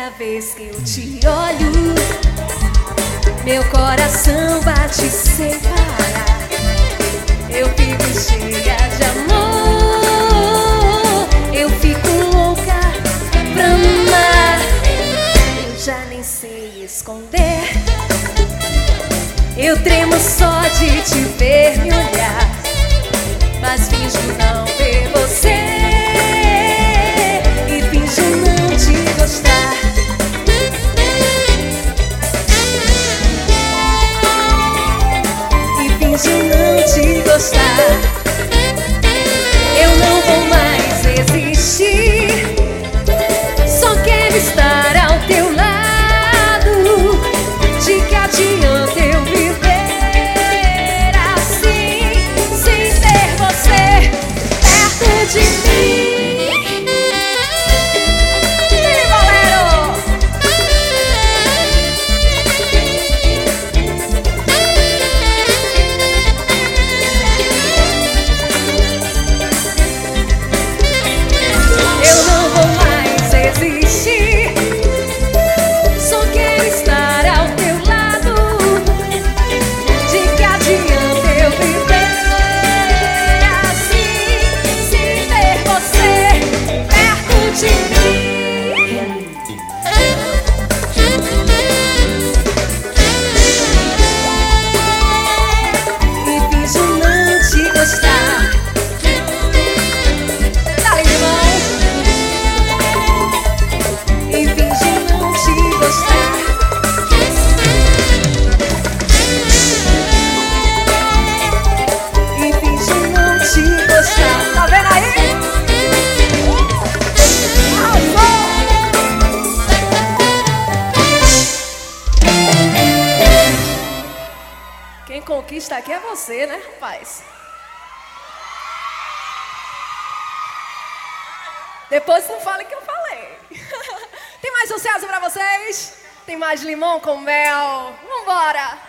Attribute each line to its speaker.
Speaker 1: Cada vez que eu te olho, meu coração bate sem parar. Eu fico cheia de amor, eu fico louca pra amar. Eu já nem sei esconder, eu tremo só de te ver me olhar, mas finjo não ver você e finjo não te gostar. E finjo não te gostar. Eu não vou mais existir, só quero estar ao teu lado. De que adianta eu viver assim, sem ter você perto de mim? Quem conquista aqui é você, né, rapaz? Depois não fale que eu falei. Tem mais sucesso pra vocês? Tem mais limão com mel? Vambora!